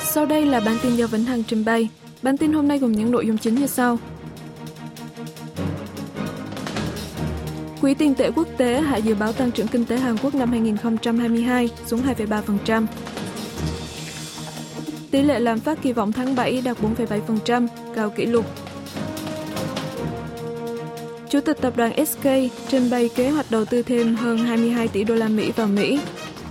Sau đây là bản tin do Vĩnh Hằng trình bày. Bản tin hôm nay gồm những nội dung chính như sau. Quỹ tiền tệ quốc tế hạ dự báo tăng trưởng kinh tế Hàn Quốc năm 2022 xuống 2,3%. Tỷ lệ lạm phát kỳ vọng tháng 7 đạt 4,7%, cao kỷ lục. Chủ tịch tập đoàn SK trình bày kế hoạch đầu tư thêm hơn 22 tỷ đô la Mỹ vào Mỹ.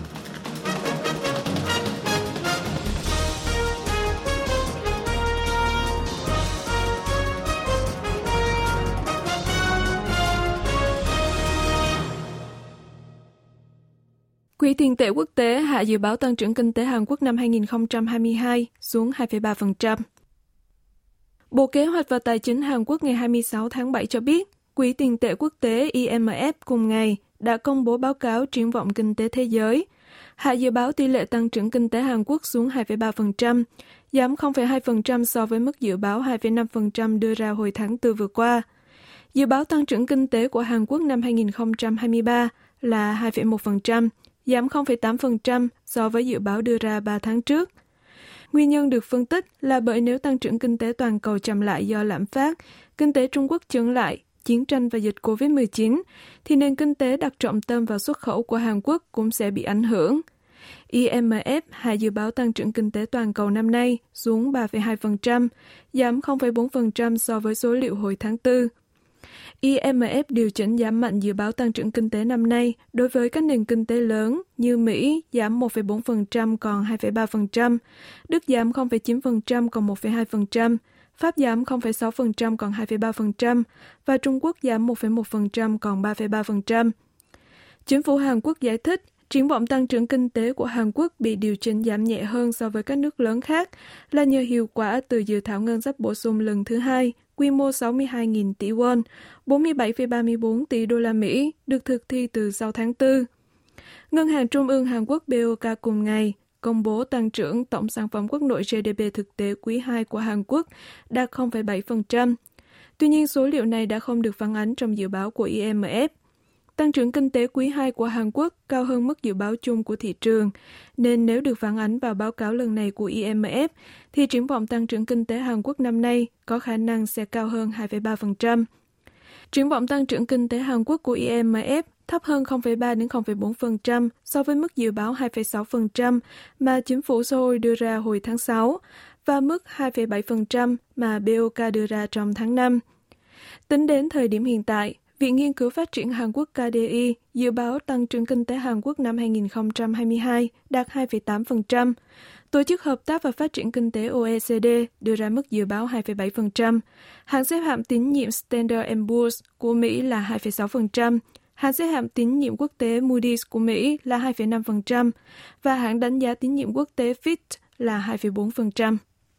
Quỹ tiền tệ quốc tế hạ dự báo tăng trưởng kinh tế Hàn Quốc năm 2022 xuống 2,3%. Bộ Kế hoạch và Tài chính Hàn Quốc ngày 26 tháng 7 cho biết, Quỹ tiền tệ quốc tế IMF cùng ngày đã công bố báo cáo triển vọng kinh tế thế giới, hạ dự báo tỷ lệ tăng trưởng kinh tế Hàn Quốc xuống 2,3%, giảm 0,2% so với mức dự báo 2,5% đưa ra hồi tháng 4 vừa qua. Dự báo tăng trưởng kinh tế của Hàn Quốc năm 2023 là 2,1%, giảm 0,8% so với dự báo đưa ra 3 tháng trước. Nguyên nhân được phân tích là bởi nếu tăng trưởng kinh tế toàn cầu chậm lại do lạm phát, kinh tế Trung Quốc chững lại, chiến tranh và dịch COVID-19, thì nền kinh tế đặt trọng tâm vào xuất khẩu của Hàn Quốc cũng sẽ bị ảnh hưởng. IMF hạ dự báo tăng trưởng kinh tế toàn cầu năm nay xuống 3,2%, giảm 0,4% so với số liệu hồi tháng 4. IMF điều chỉnh giảm mạnh dự báo tăng trưởng kinh tế năm nay đối với các nền kinh tế lớn như Mỹ giảm 1,4% còn 2,3%, Đức giảm 0,9% còn 1,2%, Pháp giảm 0,6% còn 2,3% và Trung Quốc giảm 1,1% còn 3,3%. Chính phủ Hàn Quốc giải thích triển vọng tăng trưởng kinh tế của Hàn Quốc bị điều chỉnh giảm nhẹ hơn so với các nước lớn khác là nhờ hiệu quả từ dự thảo ngân sách bổ sung lần thứ hai, quy mô 62.000 tỷ won, 47,34 tỷ đô la Mỹ, được thực thi từ sau tháng 4. Ngân hàng Trung ương Hàn Quốc BOK cùng ngày công bố tăng trưởng tổng sản phẩm quốc nội GDP thực tế quý 2 của Hàn Quốc đạt 0,7%. Tuy nhiên, số liệu này đã không được phản ánh trong dự báo của IMF. Tăng trưởng kinh tế quý 2 của Hàn Quốc cao hơn mức dự báo chung của thị trường, nên nếu được phản ánh vào báo cáo lần này của IMF, thì triển vọng tăng trưởng kinh tế Hàn Quốc năm nay có khả năng sẽ cao hơn 2,3%. Triển vọng tăng trưởng kinh tế Hàn Quốc của IMF thấp hơn 0,3 đến 0,4% so với mức dự báo 2,6% mà chính phủ Seoul đưa ra hồi tháng 6 và mức 2,7% mà BOK đưa ra trong tháng 5. Tính đến thời điểm hiện tại, Viện Nghiên cứu Phát triển Hàn Quốc KDI dự báo tăng trưởng kinh tế Hàn Quốc năm 2022 đạt 2,8%. Tổ chức Hợp tác và Phát triển Kinh tế OECD đưa ra mức dự báo 2,7%. Hãng xếp hạng tín nhiệm Standard & Poor's của Mỹ là 2,6%. Hãng xếp hạng tín nhiệm quốc tế Moody's của Mỹ là 2,5% và hãng đánh giá tín nhiệm quốc tế Fitch là 2,4%.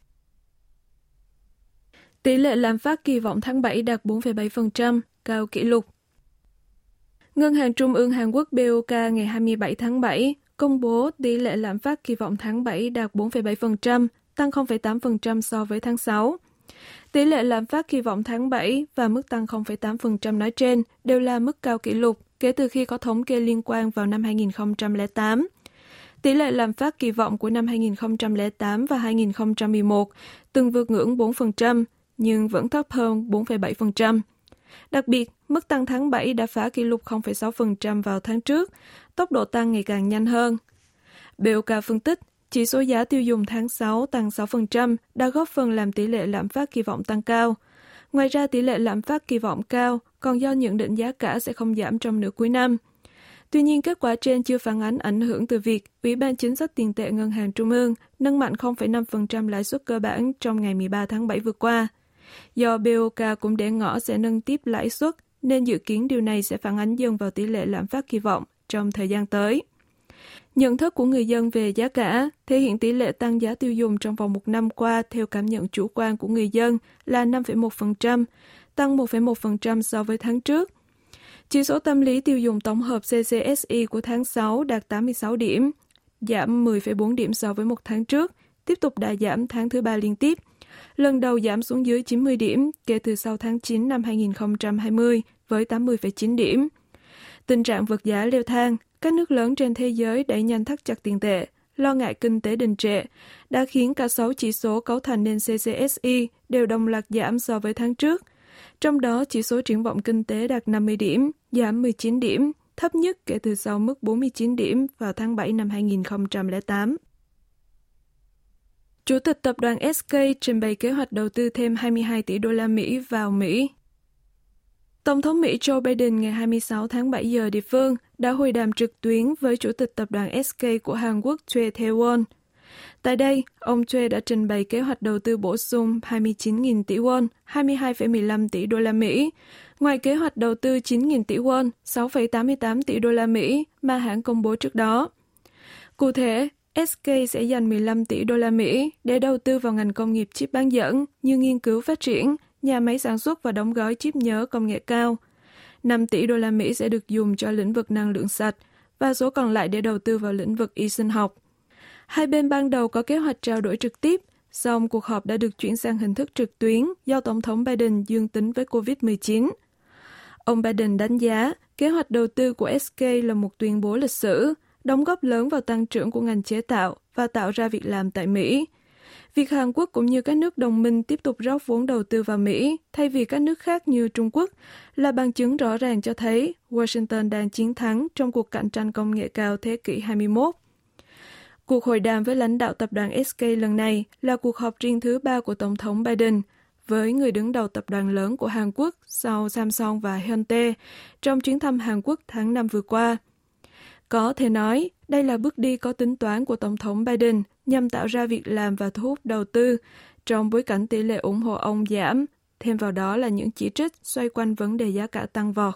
Tỷ lệ lạm phát kỳ vọng tháng 7 đạt 4,7%, cao kỷ lục. Ngân hàng Trung ương Hàn Quốc BOK ngày 27 tháng 7 công bố tỷ lệ lạm phát kỳ vọng tháng 7 đạt 4,7%, tăng 0,8% so với tháng 6. Tỷ lệ lạm phát kỳ vọng tháng 7 và mức tăng 0,8% nói trên đều là mức cao kỷ lục kể từ khi có thống kê liên quan vào năm 2008. Tỷ lệ lạm phát kỳ vọng của năm 2008 và 2011 từng vượt ngưỡng 4%, nhưng vẫn thấp hơn 4,7%. Đặc biệt, mức tăng tháng 7 đã phá kỷ lục 0,6% vào tháng trước, tốc độ tăng ngày càng nhanh hơn. BOK phân tích, chỉ số giá tiêu dùng tháng 6 tăng 6% đã góp phần làm tỷ lệ lạm phát kỳ vọng tăng cao. Ngoài ra, tỷ lệ lạm phát kỳ vọng cao còn do nhận định giá cả sẽ không giảm trong nửa cuối năm. Tuy nhiên, kết quả trên chưa phản ánh ảnh hưởng từ việc Ủy ban Chính sách Tiền tệ Ngân hàng Trung ương nâng mạnh 0,5% lãi suất cơ bản trong ngày 13 tháng 7 vừa qua. Do BOK cũng để ngỏ sẽ nâng tiếp lãi suất, nên dự kiến điều này sẽ phản ánh dần vào tỷ lệ lạm phát kỳ vọng trong thời gian tới. Nhận thức của người dân về giá cả thể hiện tỷ lệ tăng giá tiêu dùng trong vòng một năm qua theo cảm nhận chủ quan của người dân là 5,1%, tăng 1,1% so với tháng trước. Chỉ số tâm lý tiêu dùng tổng hợp CCSI của tháng 6 đạt 86 điểm, giảm 10,4 điểm so với một tháng trước, tiếp tục đà giảm tháng thứ 3 liên tiếp. Lần đầu giảm xuống dưới 90 điểm kể từ sau tháng 9 năm 2020 với 80,9 điểm. Tình trạng vật giá leo thang, các nước lớn trên thế giới đẩy nhanh thắt chặt tiền tệ lo ngại kinh tế đình trệ, đã khiến cả 6 chỉ số cấu thành nên CCSI đều đồng loạt giảm so với tháng trước. Trong đó, chỉ số triển vọng kinh tế đạt 50 điểm, giảm 19 điểm, thấp nhất kể từ sau mức 49 điểm vào tháng 7 năm 2008. Chủ tịch tập đoàn SK trình bày kế hoạch đầu tư thêm 22 tỷ đô la Mỹ vào Mỹ. Tổng thống Mỹ Joe Biden ngày 26 tháng 7 giờ địa phương đã hội đàm trực tuyến với Chủ tịch tập đoàn SK của Hàn Quốc Choi Tae-won. Tại đây, ông Choi đã trình bày kế hoạch đầu tư bổ sung 29.000 tỷ won, 22,15 tỷ đô la Mỹ, ngoài kế hoạch đầu tư 9.000 tỷ won, 6,88 tỷ đô la Mỹ mà hãng công bố trước đó. Cụ thể, SK sẽ dành 15 tỷ đô la Mỹ để đầu tư vào ngành công nghiệp chip bán dẫn như nghiên cứu phát triển, nhà máy sản xuất và đóng gói chip nhớ công nghệ cao. 5 tỷ đô la Mỹ sẽ được dùng cho lĩnh vực năng lượng sạch và số còn lại để đầu tư vào lĩnh vực y sinh học. Hai bên ban đầu có kế hoạch trao đổi trực tiếp, song cuộc họp đã được chuyển sang hình thức trực tuyến do Tổng thống Biden dương tính với COVID-19. Ông Biden đánh giá kế hoạch đầu tư của SK là một tuyên bố lịch sử, đóng góp lớn vào tăng trưởng của ngành chế tạo và tạo ra việc làm tại Mỹ. Việc Hàn Quốc cũng như các nước đồng minh tiếp tục rót vốn đầu tư vào Mỹ thay vì các nước khác như Trung Quốc là bằng chứng rõ ràng cho thấy Washington đang chiến thắng trong cuộc cạnh tranh công nghệ cao thế kỷ 21. Cuộc hội đàm với lãnh đạo tập đoàn SK lần này là cuộc họp riêng thứ 3 của Tổng thống Biden với người đứng đầu tập đoàn lớn của Hàn Quốc sau Samsung và Hyundai trong chuyến thăm Hàn Quốc tháng 5 vừa qua. Có thể nói, đây là bước đi có tính toán của Tổng thống Biden nhằm tạo ra việc làm và thu hút đầu tư trong bối cảnh tỷ lệ ủng hộ ông giảm, thêm vào đó là những chỉ trích xoay quanh vấn đề giá cả tăng vọt.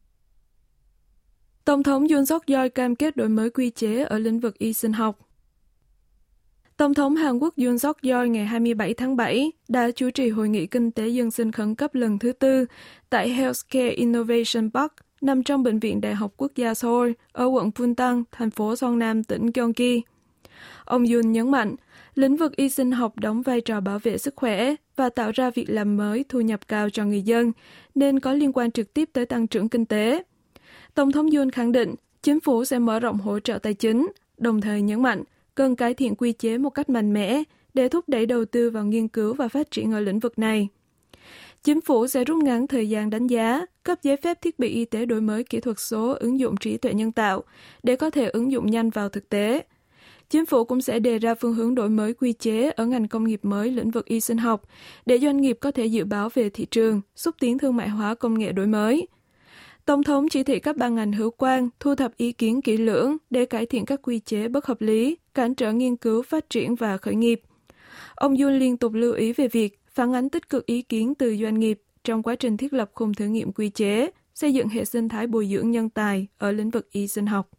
Tổng thống Yoon Suk-yeol cam kết đổi mới quy chế ở lĩnh vực y sinh học. Tổng thống Hàn Quốc Yoon Suk-yeol ngày 27 tháng 7 đã chủ trì hội nghị kinh tế dân sinh khẩn cấp lần thứ 4 tại Healthcare Innovation Park, nằm trong Bệnh viện Đại học Quốc gia Seoul ở quận Puntan, thành phố Seongnam, tỉnh Gyeonggi. Ông Yoon nhấn mạnh, lĩnh vực y sinh học đóng vai trò bảo vệ sức khỏe và tạo ra việc làm mới thu nhập cao cho người dân, nên có liên quan trực tiếp tới tăng trưởng kinh tế. Tổng thống Yoon khẳng định chính phủ sẽ mở rộng hỗ trợ tài chính, đồng thời nhấn mạnh cần cải thiện quy chế một cách mạnh mẽ để thúc đẩy đầu tư vào nghiên cứu và phát triển ở lĩnh vực này. Chính phủ sẽ rút ngắn thời gian đánh giá, cấp giấy phép thiết bị y tế đổi mới kỹ thuật số ứng dụng trí tuệ nhân tạo để có thể ứng dụng nhanh vào thực tế. Chính phủ cũng sẽ đề ra phương hướng đổi mới quy chế ở ngành công nghiệp mới lĩnh vực y sinh học để doanh nghiệp có thể dự báo về thị trường, xúc tiến thương mại hóa công nghệ đổi mới. Tổng thống chỉ thị các ban ngành hữu quan thu thập ý kiến kỹ lưỡng để cải thiện các quy chế bất hợp lý, cản trở nghiên cứu, phát triển và khởi nghiệp. Ông Yoon liên tục lưu ý về việc phản ánh tích cực ý kiến từ doanh nghiệp trong quá trình thiết lập khung thử nghiệm quy chế, xây dựng hệ sinh thái bồi dưỡng nhân tài ở lĩnh vực y sinh học.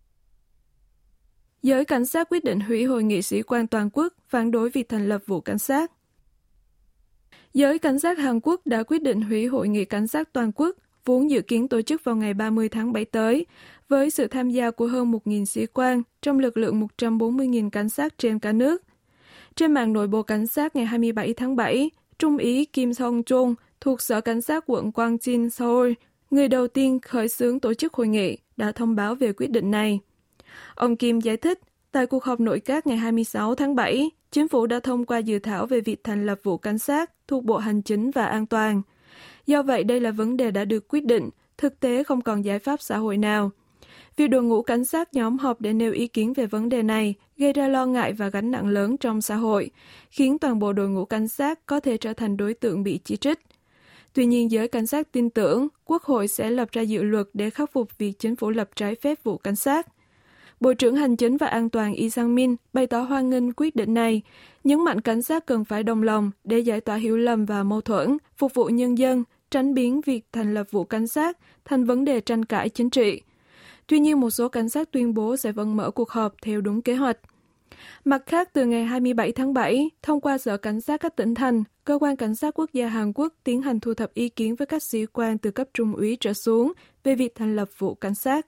Giới cảnh sát quyết định hủy hội nghị sĩ quan toàn quốc phản đối việc thành lập vụ cảnh sát. Giới cảnh sát Hàn Quốc đã quyết định hủy hội nghị cảnh sát toàn quốc vốn dự kiến tổ chức vào ngày 30 tháng 7 tới, với sự tham gia của hơn 1.000 sĩ quan trong lực lượng 140.000 cảnh sát trên cả nước. Trên mạng nội bộ cảnh sát ngày 27 tháng 7, Trung úy Kim Song-chung thuộc Sở Cảnh sát quận Gwangjin, Seoul, người đầu tiên khởi xướng tổ chức hội nghị, đã thông báo về quyết định này. Ông Kim giải thích, tại cuộc họp nội các ngày 26 tháng 7, chính phủ đã thông qua dự thảo về việc thành lập vụ cảnh sát thuộc Bộ Hành chính và An toàn. Do vậy, đây là vấn đề đã được quyết định, thực tế không còn giải pháp xã hội nào. Việc đội ngũ cảnh sát nhóm họp để nêu ý kiến về vấn đề này gây ra lo ngại và gánh nặng lớn trong xã hội, khiến toàn bộ đội ngũ cảnh sát có thể trở thành đối tượng bị chỉ trích. Tuy nhiên, giới cảnh sát tin tưởng Quốc hội sẽ lập ra dự luật để khắc phục việc chính phủ lập trái phép vụ cảnh sát. Bộ trưởng Hành chính và An toàn Lee Sang-min bày tỏ hoan nghênh quyết định này, nhấn mạnh cảnh sát cần phải đồng lòng để giải tỏa hiểu lầm và mâu thuẫn, phục vụ nhân dân, tránh biến việc thành lập vụ cảnh sát thành vấn đề tranh cãi chính trị. Tuy nhiên, một số cảnh sát tuyên bố sẽ vẫn mở cuộc họp theo đúng kế hoạch. Mặt khác, từ ngày 27 tháng 7, thông qua Sở Cảnh sát các tỉnh thành, Cơ quan Cảnh sát Quốc gia Hàn Quốc tiến hành thu thập ý kiến với các sĩ quan từ cấp trung úy trở xuống về việc thành lập vụ cảnh sát.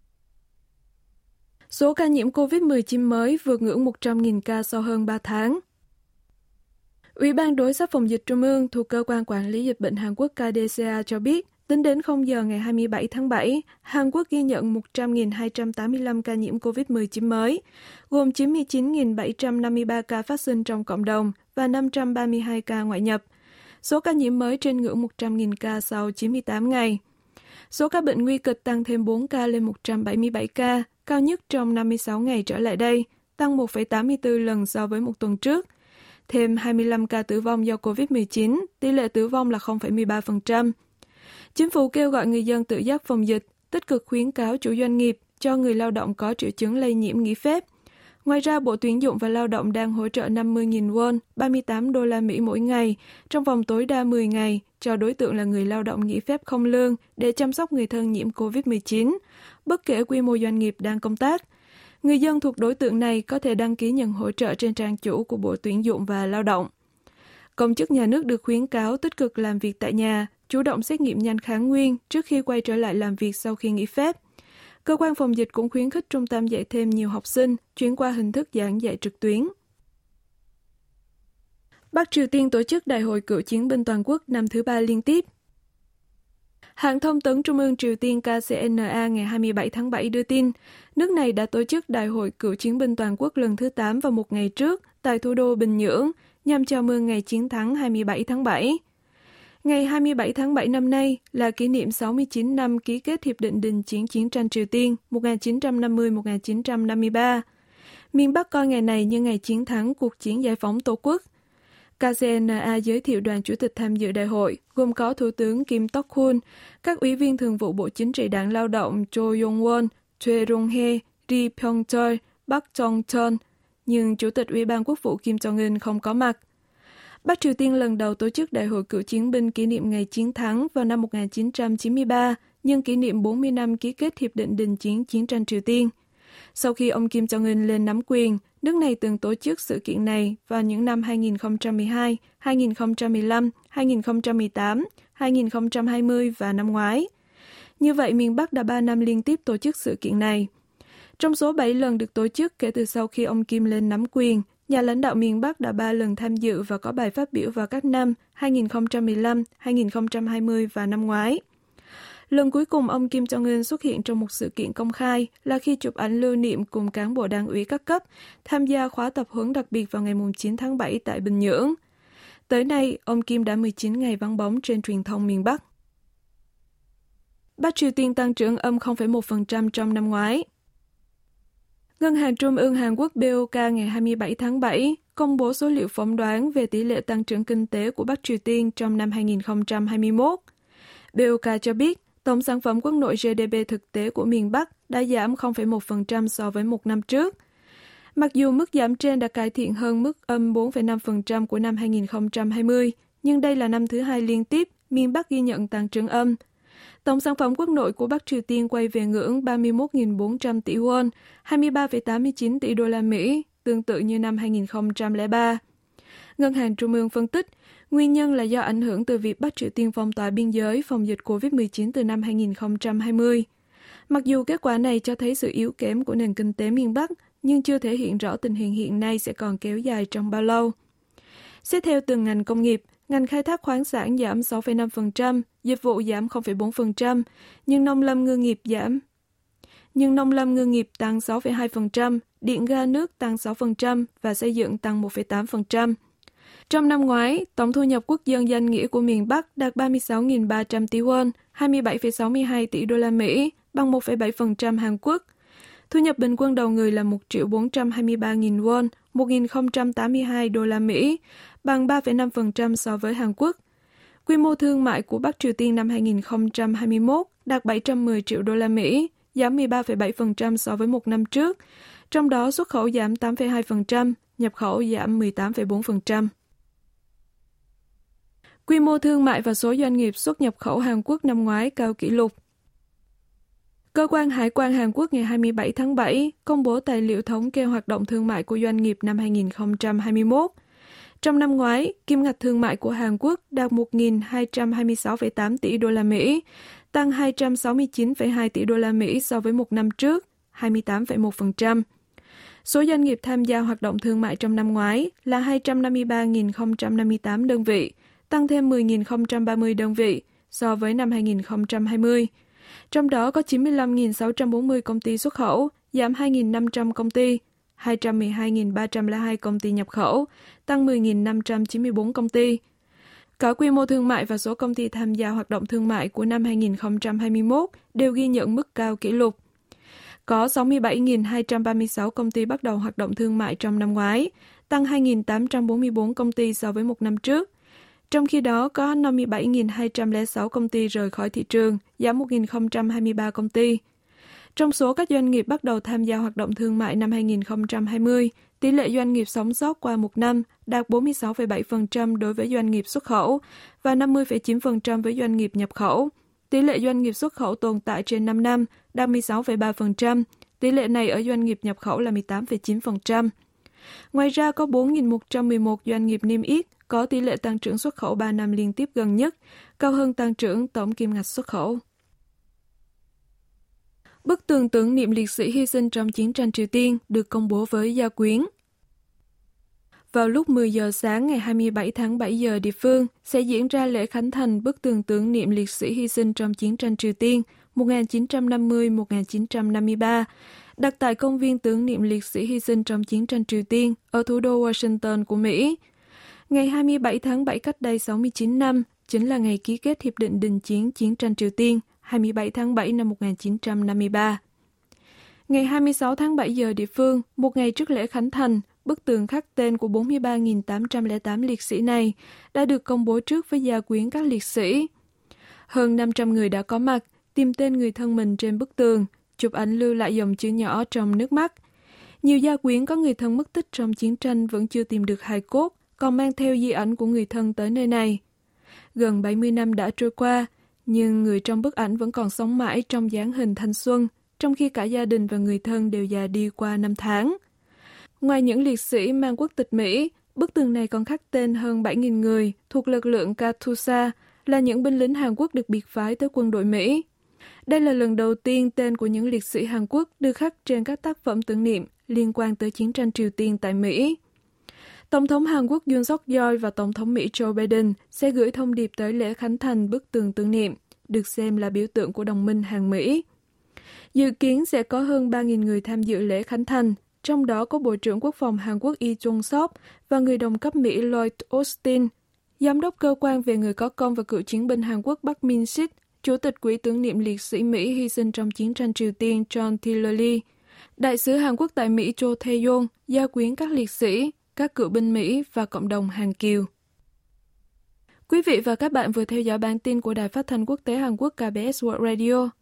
Số ca nhiễm COVID-19 mới vượt ngưỡng 100.000 ca sau hơn 3 tháng. Ủy ban đối sách phòng dịch Trung ương thuộc Cơ quan Quản lý Dịch bệnh Hàn Quốc KDCA cho biết Tính đến 0 giờ ngày 27 tháng 7, Hàn Quốc ghi nhận 100.285 ca nhiễm COVID-19 mới, gồm 99.753 ca phát sinh trong cộng đồng và 532 ca ngoại nhập. Số ca nhiễm mới trên ngưỡng 100.000 ca sau 98 ngày. Số ca bệnh nguy kịch tăng thêm 4 ca lên 177 ca, cao nhất trong 56 ngày trở lại đây, tăng 1,84 lần so với một tuần trước. Thêm 25 ca tử vong do COVID-19, tỷ lệ tử vong là 0,13%. Chính phủ kêu gọi người dân tự giác phòng dịch, tích cực khuyến cáo chủ doanh nghiệp cho người lao động có triệu chứng lây nhiễm nghỉ phép. Ngoài ra, Bộ Tuyển dụng và Lao động đang hỗ trợ 50.000 won, 38 đô la Mỹ mỗi ngày, trong vòng tối đa 10 ngày, cho đối tượng là người lao động nghỉ phép không lương để chăm sóc người thân nhiễm COVID-19, bất kể quy mô doanh nghiệp đang công tác. Người dân thuộc đối tượng này có thể đăng ký nhận hỗ trợ trên trang chủ của Bộ Tuyển dụng và Lao động. Công chức nhà nước được khuyến cáo tích cực làm việc tại nhà, chủ động xét nghiệm nhanh kháng nguyên trước khi quay trở lại làm việc sau khi nghỉ phép. Cơ quan phòng dịch cũng khuyến khích trung tâm dạy thêm nhiều học sinh chuyển qua hình thức giảng dạy trực tuyến. Bắc Triều Tiên tổ chức Đại hội cựu chiến binh toàn quốc năm thứ 3 liên tiếp. Hãng thông tấn Trung ương Triều Tiên KCNA ngày 27 tháng 7 đưa tin, nước này đã tổ chức Đại hội cựu chiến binh toàn quốc lần thứ 8 vào một ngày trước tại thủ đô Bình Nhưỡng nhằm chào mừng ngày chiến thắng 27 tháng 7. Ngày 27 tháng 7 năm nay là kỷ niệm 69 năm ký kết Hiệp định Đình chiến chiến tranh Triều Tiên 1950-1953. Miền Bắc coi ngày này như ngày chiến thắng cuộc chiến giải phóng Tổ quốc. KCNA giới thiệu đoàn chủ tịch tham dự đại hội, gồm có Thủ tướng Kim Tok-hun, các ủy viên thường vụ Bộ Chính trị Đảng Lao động Cho Yong-won, Choi Rong-he, Ri Pyong-chol, Park Jong-chol, nhưng Chủ tịch Ủy ban Quốc vụ Kim Jong-un không có mặt. Bắc Triều Tiên lần đầu tổ chức Đại hội cựu chiến binh kỷ niệm ngày chiến thắng vào năm 1993, nhân kỷ niệm 40 năm ký kết Hiệp định Đình chiến chiến tranh Triều Tiên. Sau khi ông Kim Jong-un lên nắm quyền, nước này từng tổ chức sự kiện này vào những năm 2012, 2015, 2018, 2020 và năm ngoái. Như vậy, miền Bắc đã 3 năm liên tiếp tổ chức sự kiện này. Trong số 7 lần được tổ chức kể từ sau khi ông Kim lên nắm quyền, nhà lãnh đạo miền Bắc đã 3 lần tham dự và có bài phát biểu vào các năm 2015, 2020 và năm ngoái. Lần cuối cùng ông Kim Jong-un xuất hiện trong một sự kiện công khai là khi chụp ảnh lưu niệm cùng cán bộ đảng ủy các cấp tham gia khóa tập huấn đặc biệt vào ngày 9 tháng 7 tại Bình Nhưỡng. Tới nay, ông Kim đã 19 ngày vắng bóng trên truyền thông miền Bắc. Bắc Triều Tiên tăng trưởng âm 0,1% trong năm ngoái. Ngân hàng Trung ương Hàn Quốc BOK ngày 27 tháng 7 công bố số liệu phỏng đoán về tỷ lệ tăng trưởng kinh tế của Bắc Triều Tiên trong năm 2021. BOK cho biết, tổng sản phẩm quốc nội GDP thực tế của miền Bắc đã giảm 0,1% so với một năm trước. Mặc dù mức giảm trên đã cải thiện hơn mức âm 4,5% của năm 2020, nhưng đây là năm thứ 2 liên tiếp miền Bắc ghi nhận tăng trưởng âm. Tổng sản phẩm quốc nội của Bắc Triều Tiên quay về ngưỡng 31.400 tỷ won, 23,89 tỷ đô la Mỹ, tương tự như năm 2003. Ngân hàng Trung ương phân tích, nguyên nhân là do ảnh hưởng từ việc Bắc Triều Tiên phong tỏa biên giới phòng dịch COVID-19 từ năm 2020. Mặc dù kết quả này cho thấy sự yếu kém của nền kinh tế miền Bắc, nhưng chưa thể hiện rõ tình hình hiện nay sẽ còn kéo dài trong bao lâu. Xét theo từng ngành công nghiệp, ngành khai thác khoáng sản giảm 6,5%, dịch vụ giảm 0,4%, nhưng nông lâm ngư nghiệp tăng 6,2%, điện ga nước tăng 6% và xây dựng tăng 1,8%. Trong năm ngoái, tổng thu nhập quốc dân danh nghĩa của miền Bắc đạt 36.300 tỷ won, 27,62 tỷ đô la Mỹ, bằng 1,7% Hàn Quốc. Thu nhập bình quân đầu người là 1.423.000 won, 1.082 đô la Mỹ, bằng 3,5% so với Hàn Quốc. Quy mô thương mại của Bắc Triều Tiên năm 2021 đạt 710 triệu đô la Mỹ, giảm 13,7% so với một năm trước, trong đó xuất khẩu giảm 8,2%, nhập khẩu giảm 18,4%. Quy mô thương mại và số doanh nghiệp xuất nhập khẩu Hàn Quốc năm ngoái cao kỷ lục. Cơ quan Hải quan Hàn Quốc ngày 27 tháng 7 công bố tài liệu thống kê hoạt động thương mại của doanh nghiệp năm 2021. Trong năm ngoái, kim ngạch thương mại của Hàn Quốc đạt 1.226,8 tỷ đô la Mỹ, tăng 269,2 tỷ đô la Mỹ so với một năm trước, 28,1%. Số doanh nghiệp tham gia hoạt động thương mại trong năm ngoái là 253.058 đơn vị, tăng thêm 10.030 đơn vị so với năm 2020. Trong đó có 95.640 công ty xuất khẩu, giảm 2.500 công ty, 212.302 công ty nhập khẩu, tăng 10.594 công ty. Cả quy mô thương mại và số công ty tham gia hoạt động thương mại của năm 2021 đều ghi nhận mức cao kỷ lục. Có 67.236 công ty bắt đầu hoạt động thương mại trong năm ngoái, tăng 2.844 công ty so với một năm trước. Trong khi đó, có 57.206 công ty rời khỏi thị trường, giảm 1.023 công ty. Trong số các doanh nghiệp bắt đầu tham gia hoạt động thương mại năm 2020, tỷ lệ doanh nghiệp sống sót qua một năm đạt 46,7% đối với doanh nghiệp xuất khẩu và 50,9% với doanh nghiệp nhập khẩu. Tỷ lệ doanh nghiệp xuất khẩu tồn tại trên 5 năm đạt 16,3%, tỷ lệ này ở doanh nghiệp nhập khẩu là 18,9%. Ngoài ra, có 4.111 doanh nghiệp niêm yết có tỷ lệ tăng trưởng xuất khẩu 3 năm liên tiếp gần nhất, cao hơn tăng trưởng tổng kim ngạch xuất khẩu. Bức tường tưởng niệm liệt sĩ hy sinh trong chiến tranh Triều Tiên được công bố với gia quyến. Vào lúc 10 giờ sáng ngày 27 tháng 7 giờ địa phương, sẽ diễn ra lễ khánh thành bức tường tưởng niệm liệt sĩ hy sinh trong chiến tranh Triều Tiên 1950-1953, đặt tại công viên tưởng niệm liệt sĩ hy sinh trong chiến tranh Triều Tiên ở thủ đô Washington của Mỹ. Ngày 27 tháng 7 cách đây 69 năm, chính là ngày ký kết Hiệp định đình chiến chiến tranh Triều Tiên 27 tháng 7 năm 1953. Ngày 26 tháng 7 giờ địa phương, một ngày trước lễ khánh thành, bức tường khắc tên của 43.808 liệt sĩ này đã được công bố trước với gia quyến các liệt sĩ. Hơn 500 người đã có mặt, tìm tên người thân mình trên bức tường, chụp ảnh lưu lại dòng chữ nhỏ trong nước mắt. Nhiều gia quyến có người thân mất tích trong chiến tranh vẫn chưa tìm được hài cốt, còn mang theo di ảnh của người thân tới nơi này. Gần 70 năm đã trôi qua, nhưng người trong bức ảnh vẫn còn sống mãi trong dáng hình thanh xuân, trong khi cả gia đình và người thân đều già đi qua năm tháng. Ngoài những liệt sĩ mang quốc tịch Mỹ, bức tường này còn khắc tên hơn 7.000 người thuộc lực lượng Katyusha, là những binh lính Hàn Quốc được biệt phái tới quân đội Mỹ. Đây là lần đầu tiên tên của những liệt sĩ Hàn Quốc được khắc trên các tác phẩm tưởng niệm liên quan tới chiến tranh Triều Tiên tại Mỹ. Tổng thống Hàn Quốc Yoon suk yeol và Tổng thống Mỹ Joe Biden sẽ gửi thông điệp tới lễ khánh thành bức tường tưởng niệm, được xem là biểu tượng của đồng minh Hàn-Mỹ. Dự kiến sẽ có hơn 3.000 người tham dự lễ khánh thành, trong đó có Bộ trưởng Quốc phòng Hàn Quốc Lee Jong-sop và người đồng cấp Mỹ Lloyd Austin, Giám đốc cơ quan về người có công và cựu chiến binh Hàn Quốc Park Min-sik, Chủ tịch Quỹ tưởng niệm liệt sĩ Mỹ hy sinh trong chiến tranh Triều Tiên John Taylor Lee, Đại sứ Hàn Quốc tại Mỹ Cho Tae-yong, gia quyến các liệt sĩ, các cựu binh Mỹ và cộng đồng Hàn Kiều. Quý vị và các bạn vừa theo dõi bản tin của Đài Phát thanh Quốc tế Hàn Quốc KBS World Radio.